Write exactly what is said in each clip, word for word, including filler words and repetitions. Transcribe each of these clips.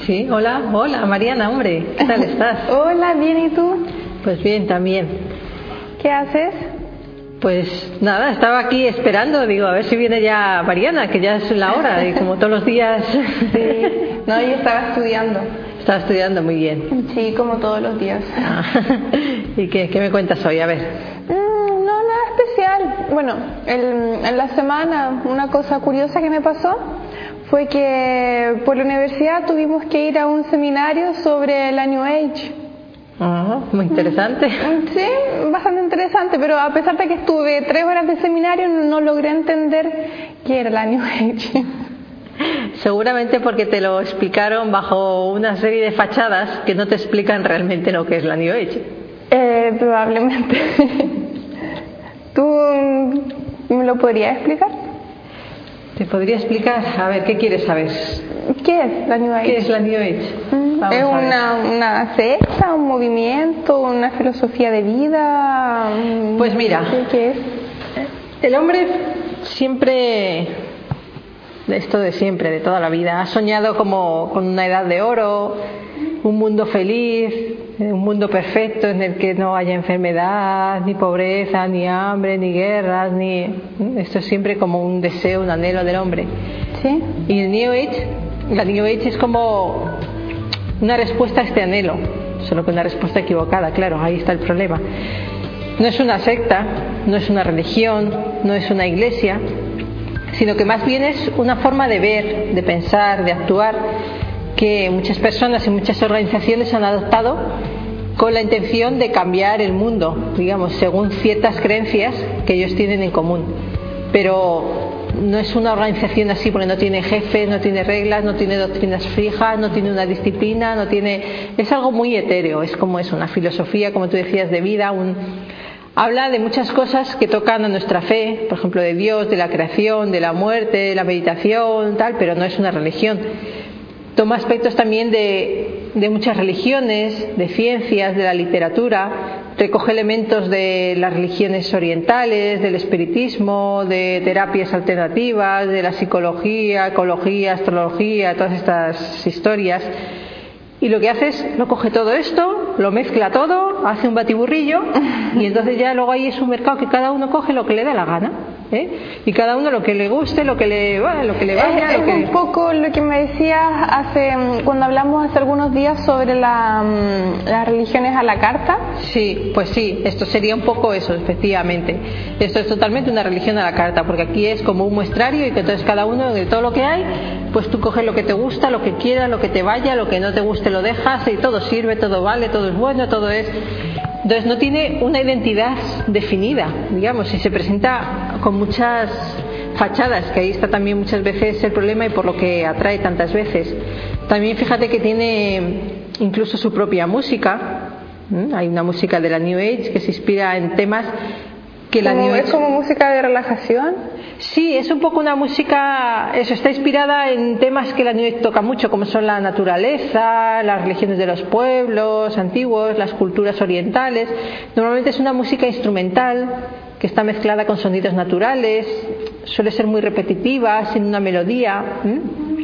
Sí, hola, hola Mariana, hombre, ¿qué tal estás? Hola, bien, ¿y tú? Pues bien, también. ¿Qué haces? Pues nada, estaba aquí esperando, digo, a ver si viene ya Mariana, que ya es la hora, y como todos los días... Sí, no, yo estaba estudiando. Estaba estudiando, muy bien. Sí, como todos los días. Ah, ¿y qué, qué me cuentas hoy? A ver. Mm, no, nada especial. Bueno, el, en la semana una cosa curiosa que me pasó fue que por la universidad tuvimos que ir a un seminario sobre la New Age. Oh, muy interesante. Sí, bastante interesante, pero a pesar de que estuve tres horas de seminario no logré entender qué era la New Age. Seguramente porque te lo explicaron bajo una serie de fachadas que no te explican realmente lo que es la New Age. Eh, probablemente. ¿Tú me lo podrías explicar? ¿Te podría explicar? A ver, ¿qué quieres saber? ¿Qué es la New Age? ¿Qué es la New Age? Mm, ¿Es una, una secta, un movimiento, una filosofía de vida? Pues mira, ¿qué es? El hombre siempre, esto de siempre, de toda la vida, ha soñado como con una edad de oro, un mundo feliz, un mundo perfecto en el que no haya enfermedad, ni pobreza, ni hambre, ni guerras, ni... Esto es siempre como un deseo, un anhelo del hombre. ¿Sí? Y el New Age, la New Age es como una respuesta a este anhelo, solo que una respuesta equivocada, claro, ahí está el problema. No es una secta, no es una religión, no es una iglesia, sino que más bien es una forma de ver, de pensar, de actuar, que muchas personas y muchas organizaciones han adoptado con la intención de cambiar el mundo, digamos, según ciertas creencias que ellos tienen en común. Pero no es una organización así porque no tiene jefes, no tiene reglas, no tiene doctrinas fijas, no tiene una disciplina, no tiene... Es algo muy etéreo, es como es una filosofía, como tú decías, de vida, un... Habla de muchas cosas que tocan a nuestra fe, por ejemplo, de Dios, de la creación, de la muerte, de la meditación, tal, pero no es una religión. Toma aspectos también de, de muchas religiones, de ciencias, de la literatura, recoge elementos de las religiones orientales, del espiritismo, de terapias alternativas, de la psicología, ecología, astrología, todas estas historias. Y lo que hace es, lo coge todo esto, lo mezcla todo, hace un batiburrillo y entonces ya luego ahí es un mercado que cada uno coge lo que le da la gana, ¿eh? Y cada uno lo que le guste, lo que le, bueno, lo que le vaya. Es, lo que... es un poco lo que me decías hace, cuando hablamos hace algunos días sobre la, las religiones a la carta. Sí, pues sí, esto sería un poco eso, efectivamente. Esto es totalmente una religión a la carta, porque aquí es como un muestrario y que entonces cada uno de todo lo que hay, pues tú coges lo que te gusta, lo que quieras, lo que te vaya, lo que no te guste lo dejas y todo sirve, todo vale, todo es bueno, todo es... Entonces no tiene una identidad definida, digamos, y se presenta con muchas fachadas, que ahí está también muchas veces el problema y por lo que atrae tantas veces. También fíjate que tiene incluso su propia música. ¿Mm? Hay una música de la New Age que se inspira en temas que la New Age... ¿Es como música de relajación? Sí, es un poco una música, eso está inspirada en temas que la New Age toca mucho, como son la naturaleza, las religiones de los pueblos antiguos, las culturas orientales. Normalmente es una música instrumental que está mezclada con sonidos naturales, suele ser muy repetitiva, sin una melodía. ¿Mm?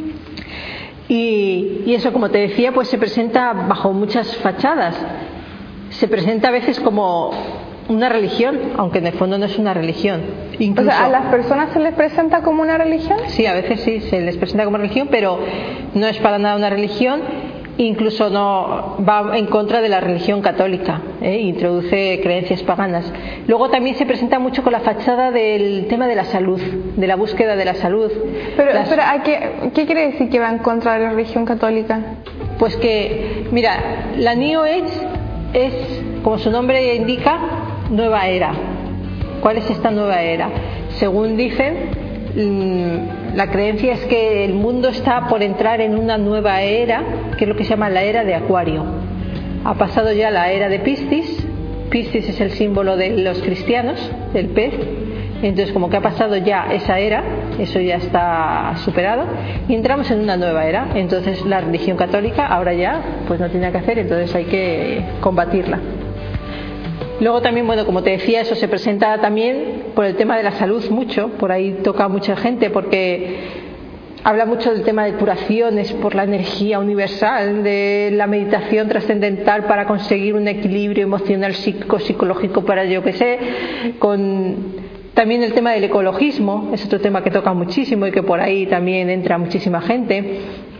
Y, y eso, como te decía, pues se presenta bajo muchas fachadas. Se presenta a veces como una religión, aunque en el fondo no es una religión. Incluso, o sea, ¿a las personas se les presenta como una religión? Sí, a veces sí, se les presenta como religión, pero no es para nada una religión. Incluso no va en contra de la religión católica, ¿eh? Introduce creencias paganas. Luego también se presenta mucho con la fachada del tema de la salud, de la búsqueda de la salud. Pero, Las... espera, ¿a qué, ¿qué quiere decir que va en contra de la religión católica? Pues que, mira, la New Age es, como su nombre indica, nueva era. ¿Cuál es esta nueva era? Según dicen, la creencia es que el mundo está por entrar en una nueva era, que es lo que se llama la era de Acuario. Ha pasado ya la era de Piscis. Piscis es el símbolo de los cristianos, del pez. Entonces, como que ha pasado ya esa era, eso ya está superado, y entramos en una nueva era. Entonces la religión católica ahora ya pues no tiene nada que hacer, entonces hay que combatirla. Luego también, bueno, como te decía, eso se presenta también por el tema de la salud mucho, por ahí toca a mucha gente, porque habla mucho del tema de curaciones por la energía universal, de la meditación trascendental para conseguir un equilibrio emocional, psíquico, psicológico, para yo que sé, con también el tema del ecologismo, es otro tema que toca muchísimo y que por ahí también entra muchísima gente.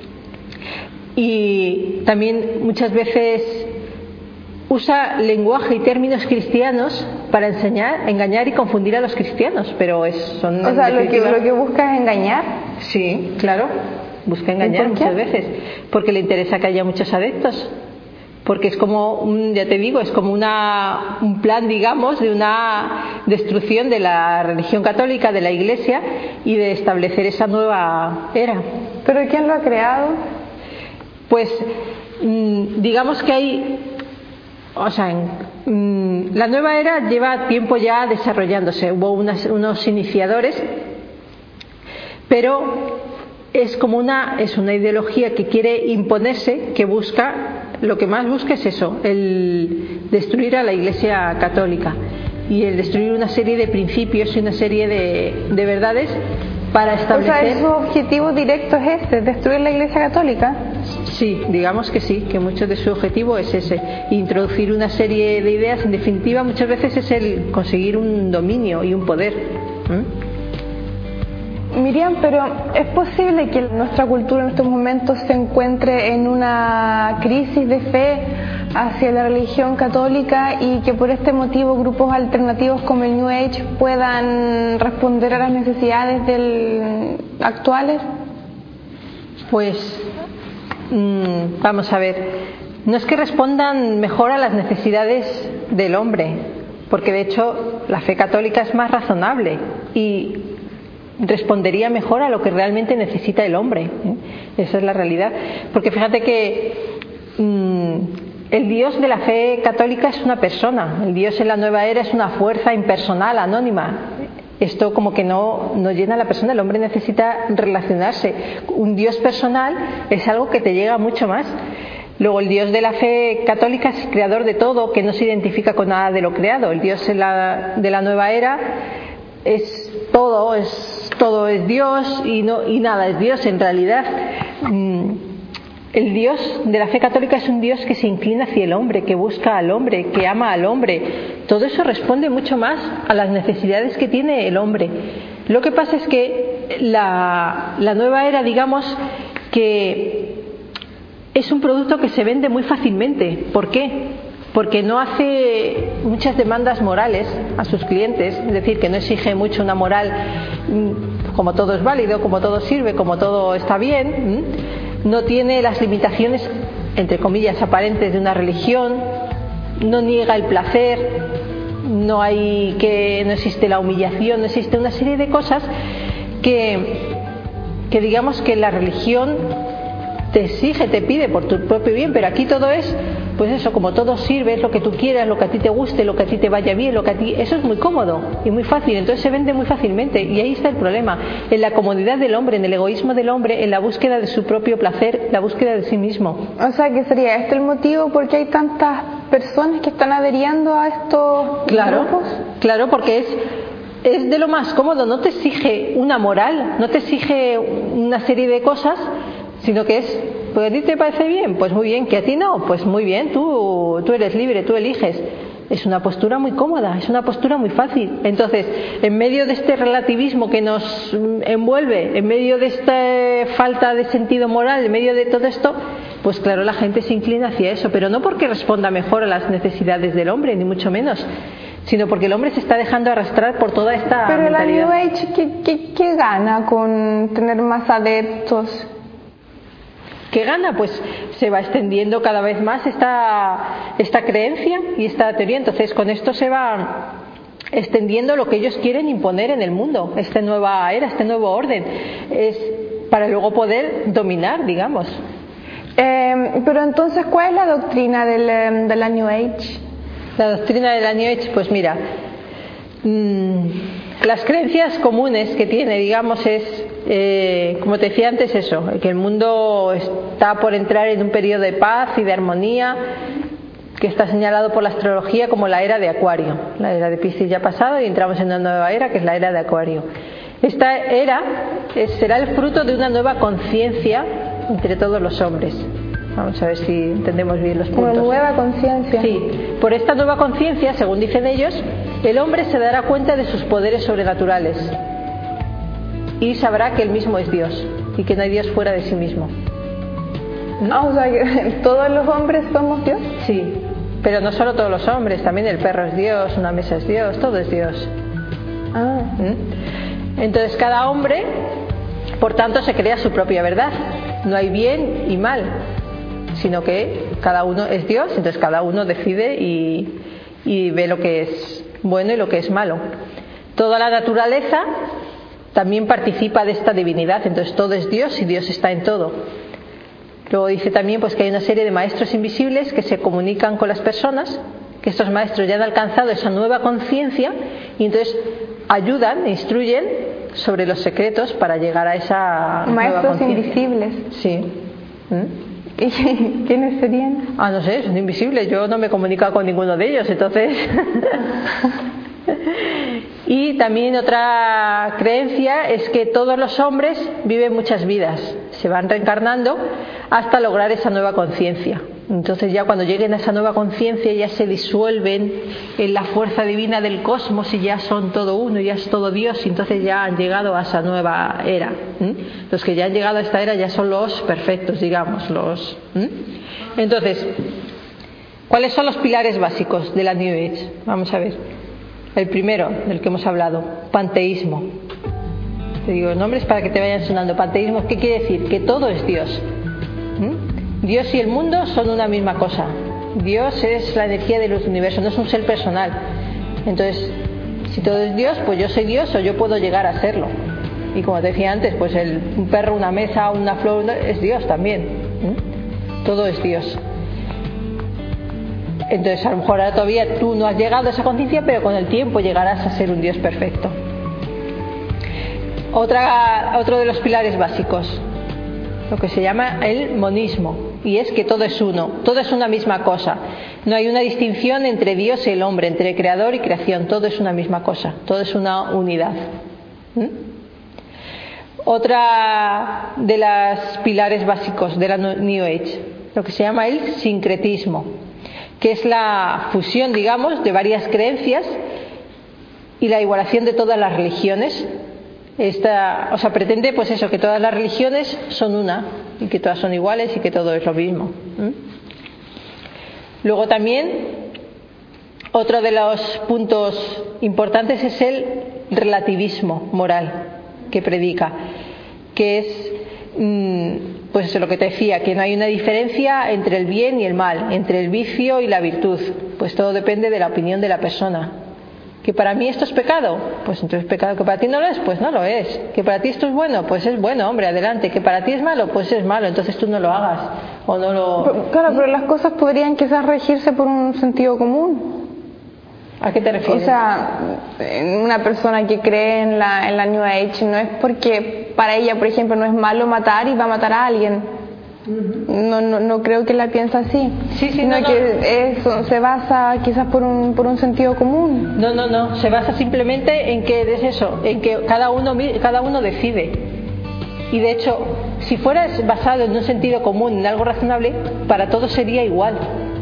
Y también muchas veces usa lenguaje y términos cristianos para enseñar, engañar y confundir a los cristianos, pero es, son... O sea, lo que, lo que busca es engañar. Sí, claro, busca engañar muchas veces, porque le interesa que haya muchos adeptos. Porque es como, un, ya te digo, es como una, un plan, digamos, de una destrucción de la religión católica, de la Iglesia, y de establecer esa nueva era. ¿Pero quién lo ha creado? Pues mmm, digamos que hay, o sea, en, mmm, la nueva era lleva tiempo ya desarrollándose. Hubo unas, unos iniciadores, pero es como una, es una ideología que quiere imponerse, que busca, lo que más busca es eso, el destruir a la Iglesia católica y el destruir una serie de principios y una serie de, de verdades para establecer... O sea, su objetivo directo es este, destruir la Iglesia católica. Sí, digamos que sí, que mucho de su objetivo es ese, introducir una serie de ideas. En definitiva, muchas veces es el conseguir un dominio y un poder. ¿Mm? Miriam, pero ¿es posible que nuestra cultura en estos momentos se encuentre en una crisis de fe hacia la religión católica y que por este motivo grupos alternativos como el New Age puedan responder a las necesidades del... actuales? Pues mmm, vamos a ver, no es que respondan mejor a las necesidades del hombre, porque de hecho la fe católica es más razonable y respondería mejor a lo que realmente necesita el hombre, ¿eh? Esa es la realidad, porque fíjate que mmm, el Dios de la fe católica es una persona, el Dios en la nueva era es una fuerza impersonal, anónima. Esto como que no, no llena a la persona, el hombre necesita relacionarse. Un Dios personal es algo que te llega mucho más. Luego el Dios de la fe católica es creador de todo, que no se identifica con nada de lo creado. El Dios en la, de la nueva era es todo, es todo es Dios y no y nada es Dios en realidad. El Dios de la fe católica es un Dios que se inclina hacia el hombre, que busca al hombre, que ama al hombre. Todo eso responde mucho más a las necesidades que tiene el hombre. Lo que pasa es que la, la nueva era, digamos, que es un producto que se vende muy fácilmente. ¿Por qué? Porque no hace muchas demandas morales a sus clientes, es decir, que no exige mucho una moral, como todo es válido, como todo sirve, como todo está bien, no tiene las limitaciones, entre comillas, aparentes de una religión, no niega el placer, no hay que no existe la humillación, no existe una serie de cosas que, que digamos que la religión te exige, te pide por tu propio bien, pero aquí todo es, pues eso, como todo sirve, es lo que tú quieras, lo que a ti te guste, lo que a ti te vaya bien, lo que a ti, eso es muy cómodo y muy fácil, entonces se vende muy fácilmente y ahí está el problema, en la comodidad del hombre, en el egoísmo del hombre, en la búsqueda de su propio placer, la búsqueda de sí mismo. O sea, que sería este el motivo por qué hay tantas personas que están adheriendo a estos claro, grupos. Claro, porque es es de lo más cómodo, no te exige una moral, no te exige una serie de cosas, sino que es, pues a ti te parece bien, pues muy bien, que a ti no, pues muy bien, tú, tú eres libre, tú eliges. Es una postura muy cómoda, es una postura muy fácil. Entonces, en medio de este relativismo que nos envuelve, en medio de esta falta de sentido moral, en medio de todo esto, pues claro, la gente se inclina hacia eso, pero no porque responda mejor a las necesidades del hombre, ni mucho menos, sino porque el hombre se está dejando arrastrar por toda esta pero mentalidad. Pero la New Age, ¿qué, qué, qué gana con tener más adeptos? ¿Qué gana? Pues se va extendiendo cada vez más esta, esta creencia y esta teoría. Entonces con esto se va extendiendo lo que ellos quieren imponer en el mundo, esta nueva era, este nuevo orden, es para luego poder dominar, digamos. Eh, pero entonces, ¿cuál es la doctrina del, de la New Age? La doctrina de la New Age, pues mira, mmm, las creencias comunes que tiene, digamos, es, eh, como te decía antes, eso, que el mundo está por entrar en un periodo de paz y de armonía, que está señalado por la astrología como la era de Acuario. La era de Piscis ya ha pasado y entramos en una nueva era, que es la era de Acuario. Esta era eh, será el fruto de una nueva conciencia entre todos los hombres. Vamos a ver si entendemos bien los puntos. Una nueva conciencia. Sí, por esta nueva conciencia, según dicen ellos, el hombre se dará cuenta de sus poderes sobrenaturales y sabrá que él mismo es Dios y que no hay Dios fuera de sí mismo. Ah, o sea, que todos los hombres somos Dios. Sí, pero no solo todos los hombres, también el perro es Dios, una mesa es Dios, todo es Dios. Ah. ¿Mm? Entonces cada hombre, por tanto, se crea su propia verdad. No hay bien y mal, sino que cada uno es Dios, entonces cada uno decide y, y ve lo que es bueno y lo que es malo. Toda la naturaleza también participa de esta divinidad, entonces todo es Dios y Dios está en todo. Luego dice también pues que hay una serie de maestros invisibles que se comunican con las personas, que estos maestros ya han alcanzado esa nueva conciencia y entonces ayudan, instruyen sobre los secretos para llegar a esa maestros nueva conciencia. Invisibles. Sí. ¿Mm? ¿Y quiénes serían? Ah, no sé, son invisibles. Yo no me he comunicado con ninguno de ellos, entonces. Y también otra creencia es que todos los hombres viven muchas vidas, se van reencarnando hasta lograr esa nueva conciencia. Entonces ya cuando lleguen a esa nueva conciencia ya se disuelven en la fuerza divina del cosmos y ya son todo uno, ya es todo Dios, y entonces ya han llegado a esa nueva era. ¿Mm? Los que ya han llegado a esta era ya son los perfectos, digamos. los. ¿Mm? Entonces, ¿cuáles son los pilares básicos de la New Age? Vamos a ver. El primero, del que hemos hablado, panteísmo. Te digo nombres para que te vayan sonando. Panteísmo, ¿qué quiere decir? Que todo es Dios. ¿Mm? Dios y el mundo son una misma cosa. Dios es la energía del universo, no es un ser personal. Entonces, si todo es Dios, pues yo soy Dios o yo puedo llegar a serlo. Y como te decía antes, pues el, un perro, una mesa, una flor, es Dios también. ¿Mm? Todo es Dios. Entonces, a lo mejor ahora todavía tú no has llegado a esa conciencia, pero con el tiempo llegarás a ser un Dios perfecto. Otra, otro de los pilares básicos, lo que se llama el monismo, y es que todo es uno, todo es una misma cosa. No hay una distinción entre Dios y el hombre, entre creador y creación, todo es una misma cosa, todo es una unidad. ¿Mm? Otra de los pilares básicos de la New Age, lo que se llama el sincretismo, que es la fusión, digamos, de varias creencias y la igualación de todas las religiones. Esta, o sea, pretende pues eso, que todas las religiones son una y que todas son iguales y que todo es lo mismo. ¿Mm? Luego también otro de los puntos importantes es el relativismo moral que predica, que es mmm, pues eso, lo que te decía, que no hay una diferencia entre el bien y el mal, entre el vicio y la virtud, pues todo depende de la opinión de la persona. Que para mí esto es pecado, pues entonces pecado. Que para ti no lo es, pues no lo es. Que para ti esto es bueno, pues es bueno, hombre, adelante. Que para ti es malo, pues es malo, entonces tú no lo hagas o no lo. Pero, claro, pero las cosas podrían quizás regirse por un sentido común. ¿A qué te refieres? O sea, una persona que cree en la, en la New Age no es porque para ella, por ejemplo, no es malo matar y va a matar a alguien. No, no, no creo que la piensa así, sí, sí, sino no, que no. eso se basa quizás por un, por un sentido común. No, no, no, se basa simplemente en que es eso, en que cada uno, cada uno decide. Y de hecho, si fueras basado en un sentido común, en algo razonable, para todos sería igual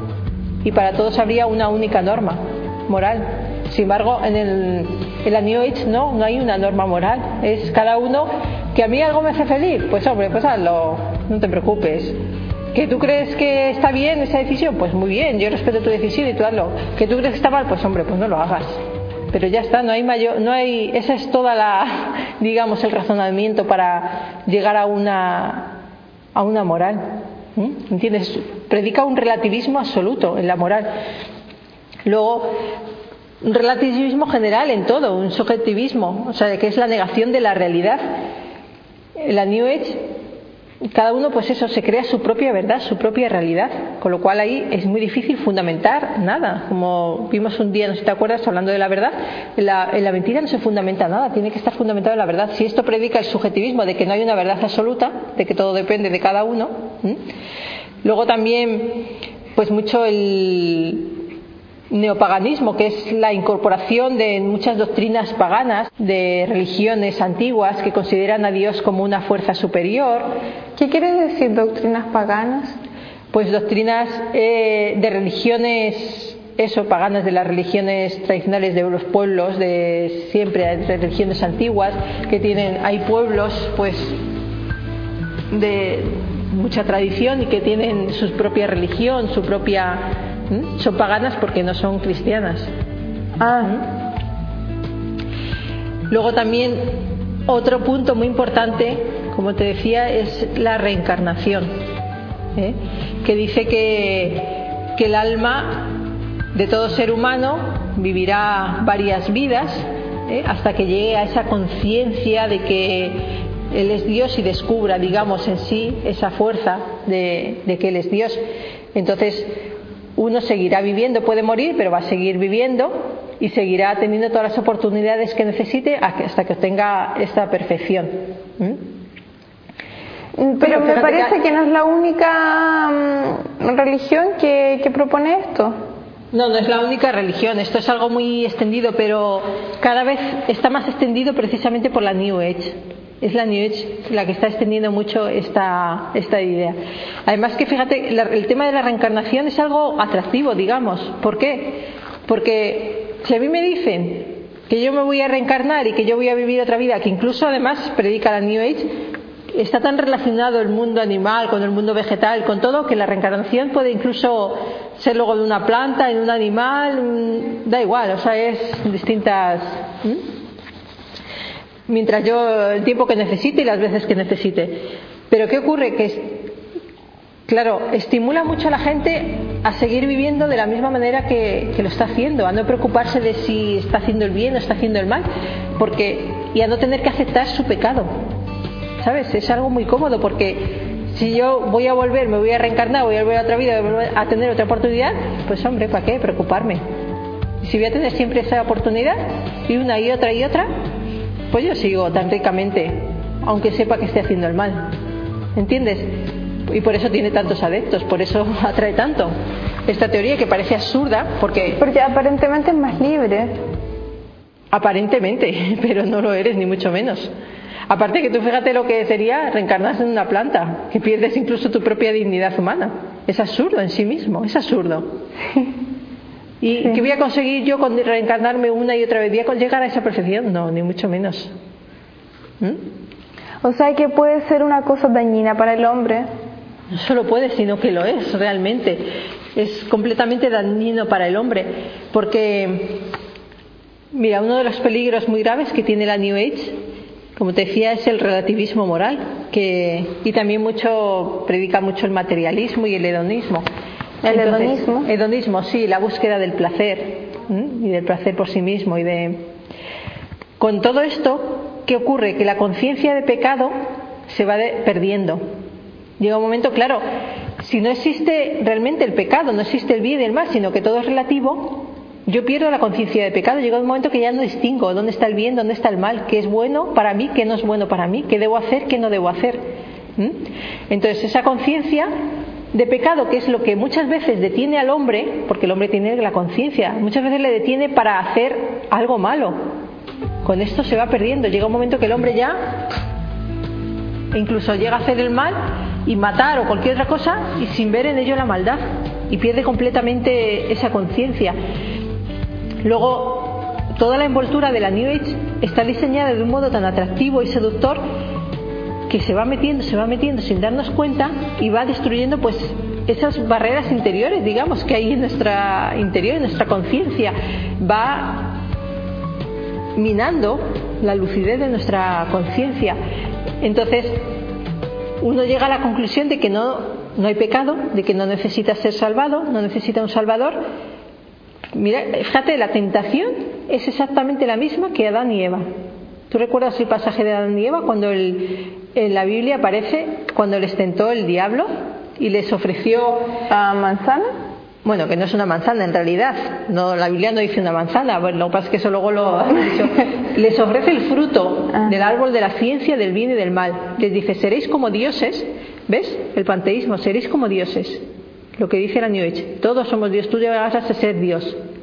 y para todos habría una única norma moral. Sin embargo, en, el, en la New Age no, no hay una norma moral. Es cada uno, que a mí algo me hace feliz, pues hombre, pues hazlo, no te preocupes. ¿Que tú crees que está bien esa decisión? Pues muy bien, yo respeto tu decisión y tú hazlo. ¿Que tú crees que está mal? Pues hombre, pues no lo hagas. Pero ya está, no hay mayor, no hay, esa es toda la, digamos, el razonamiento para llegar a una, a una moral. ¿Mm? ¿Entiendes? Predica un relativismo absoluto en la moral. Luego, un relativismo general en todo, un subjetivismo, o sea, que es la negación de la realidad. En la New Age, cada uno, pues eso, se crea su propia verdad, su propia realidad, con lo cual ahí es muy difícil fundamentar nada. Como vimos un día, no sé si te acuerdas, hablando de la verdad, en la, en la mentira no se fundamenta nada, tiene que estar fundamentado en la verdad. Si esto predica el subjetivismo de que no hay una verdad absoluta, de que todo depende de cada uno. ¿Mm? Luego también, pues mucho el neopaganismo, que es la incorporación de muchas doctrinas paganas, de religiones antiguas que consideran a Dios como una fuerza superior. ¿Qué quieres decir doctrinas paganas? Pues doctrinas eh, de religiones, eso, paganas, de las religiones tradicionales de los pueblos de siempre, de religiones antiguas que tienen, hay pueblos pues de mucha tradición y que tienen su propia religión, su propia, ¿m? son paganas porque no son cristianas. Ah. ¿M? Luego también otro punto muy importante, como te decía, es la reencarnación, ¿eh? que dice que, que el alma de todo ser humano vivirá varias vidas, ¿eh? hasta que llegue a esa conciencia de que Él es Dios y descubra, digamos, en sí esa fuerza de, de que Él es Dios. Entonces uno seguirá viviendo, puede morir, pero va a seguir viviendo y seguirá teniendo todas las oportunidades que necesite hasta que obtenga esta perfección. ¿Mm? Pero, pero me parece que... que no es la única um, religión que, que propone esto. No, no es la única religión. Esto es algo muy extendido, pero cada vez está más extendido precisamente por la New Age. Es la New Age la que está extendiendo mucho esta, esta idea. Además que fíjate, la, el tema de la reencarnación es algo atractivo, digamos. ¿Por qué? Porque si a mí me dicen que yo me voy a reencarnar y que yo voy a vivir otra vida, que incluso además predica la New Age, está tan relacionado el mundo animal con el mundo vegetal, con todo, que la reencarnación puede incluso ser luego de una planta, en un animal, da igual, o sea, es distintas. ¿Mm? Mientras yo, el tiempo que necesite y las veces que necesite. Pero ¿qué ocurre? Que, claro, estimula mucho a la gente a seguir viviendo de la misma manera que, que lo está haciendo, a no preocuparse de si está haciendo el bien o está haciendo el mal, porque, y a no tener que aceptar su pecado. ¿Sabes? Es algo muy cómodo, porque si yo voy a volver, me voy a reencarnar, voy a volver a otra vida, voy a tener otra oportunidad, pues hombre, ¿para qué preocuparme? Y si voy a tener siempre esa oportunidad, y una y otra y otra, pues yo sigo tan ricamente, aunque sepa que esté haciendo el mal. ¿Entiendes? Y por eso tiene tantos adeptos, por eso atrae tanto esta teoría, que parece absurda, porque... Porque aparentemente es más libre. Aparentemente, pero no lo eres, ni mucho menos. Aparte que tú fíjate lo que sería reencarnarse en una planta, que pierdes incluso tu propia dignidad humana. Es absurdo en sí mismo, es absurdo. ¿Y sí. qué voy a conseguir yo con reencarnarme una y otra vez? ¿Voy a llegar a esa perfección? No, ni mucho menos. ¿Mm? O sea que puede ser una cosa dañina para el hombre. No solo puede, sino que lo es realmente. Es completamente dañino para el hombre, porque mira, uno de los peligros muy graves que tiene la New Age, como te decía, es el relativismo moral, que, y también mucho predica mucho el materialismo y el hedonismo. ¿El Entonces, hedonismo? Hedonismo, sí, la búsqueda del placer, ¿eh? y del placer por sí mismo. Y de... Con todo esto, ¿qué ocurre? Que la conciencia de pecado se va de... perdiendo. Llega un momento, claro, si no existe realmente el pecado, no existe el bien y el mal, sino que todo es relativo, yo pierdo la conciencia de pecado. Llega un momento que ya no distingo dónde está el bien, dónde está el mal, qué es bueno para mí, qué no es bueno para mí, qué debo hacer, qué no debo hacer. ¿Mm? Entonces esa conciencia de pecado, que es lo que muchas veces detiene al hombre, porque el hombre tiene la conciencia, muchas veces le detiene para hacer algo malo. Con esto se va perdiendo. Llega un momento que el hombre ya incluso llega a hacer el mal y matar o cualquier otra cosa, y sin ver en ello la maldad, y pierde completamente esa conciencia. Luego, toda la envoltura de la New Age está diseñada de un modo tan atractivo y seductor que se va metiendo, se va metiendo sin darnos cuenta, y va destruyendo pues esas barreras interiores, digamos, que hay en nuestra interior, en nuestra conciencia. Va minando la lucidez de nuestra conciencia. Entonces, uno llega a la conclusión de que no, no hay pecado, de que no necesita ser salvado, no necesita un salvador. Mira, fíjate, la tentación es exactamente la misma que Adán y Eva. ¿Tú recuerdas el pasaje de Adán y Eva cuando el, en la Biblia aparece cuando les tentó el diablo y les ofreció a manzana? Bueno, que no es una manzana en realidad. No, la Biblia no dice una manzana. Bueno, lo que pasa es que eso luego lo ha dicho. Les ofrece el fruto del árbol de la ciencia del bien y del mal. Les dice, seréis como dioses. ¿Ves? El panteísmo, seréis como dioses. Lo que dice la New Age. Todos somos Dios. Tú llegarás a ser Dios.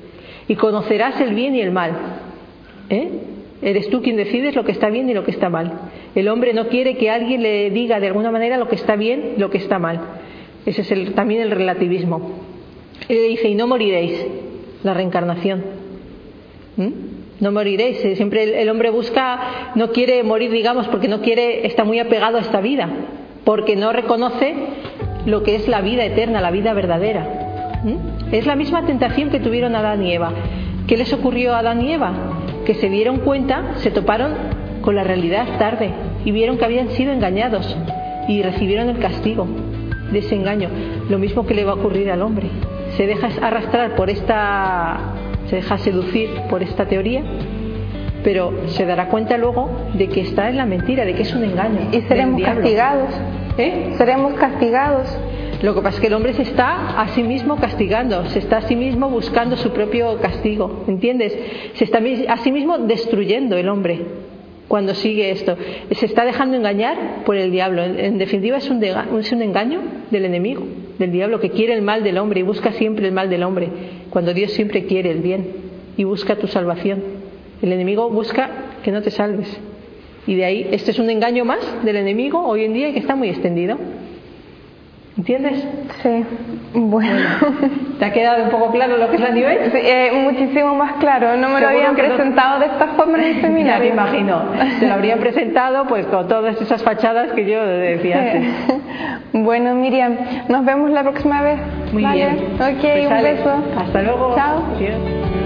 y conocerás el bien y el mal. ¿Eh? Eres tú quien decides lo que está bien y lo que está mal. El hombre no quiere que alguien le diga de alguna manera lo que está bien y lo que está mal. Ese es el, también el relativismo. Él le dice, y no moriréis, la reencarnación. ¿Mm? No moriréis. Siempre el, el hombre busca, no quiere morir, digamos, porque no quiere, está muy apegado a esta vida, porque no reconoce lo que es la vida eterna, la vida verdadera. ¿Mm? Es la misma tentación que tuvieron Adán y Eva. ¿Qué les ocurrió a Adán y Eva? Que se dieron cuenta, se toparon con la realidad tarde y vieron que habían sido engañados y recibieron el castigo de ese engaño. Lo mismo que le va a ocurrir al hombre. Se deja arrastrar por esta, se deja seducir por esta teoría, pero se dará cuenta luego de que está en la mentira, de que es un engaño. Y seremos castigados. ¿Eh? Seremos castigados. Lo que pasa es que el hombre se está a sí mismo castigando, se está a sí mismo buscando su propio castigo, ¿entiendes? Se está a sí mismo destruyendo el hombre cuando sigue esto. Se está dejando engañar por el diablo. En, en definitiva es un, de, es un engaño del enemigo, del diablo, que quiere el mal del hombre y busca siempre el mal del hombre, cuando Dios siempre quiere el bien y busca tu salvación. El enemigo busca que no te salves. Y de ahí, este es un engaño más del enemigo hoy en día y que está muy extendido. ¿Entiendes? Sí, bueno. bueno. ¿Te ha quedado un poco claro lo que es la New Age? Sí, eh, muchísimo más claro. No me lo habían presentado no... de esta forma en el seminario. Ya me imagino. Te lo habrían presentado pues con todas esas fachadas que yo decía antes. Sí. Bueno, Miriam, nos vemos la próxima vez. Muy ¿vale? bien. Ok, pues un sale. beso. Hasta luego. Chao. Adiós.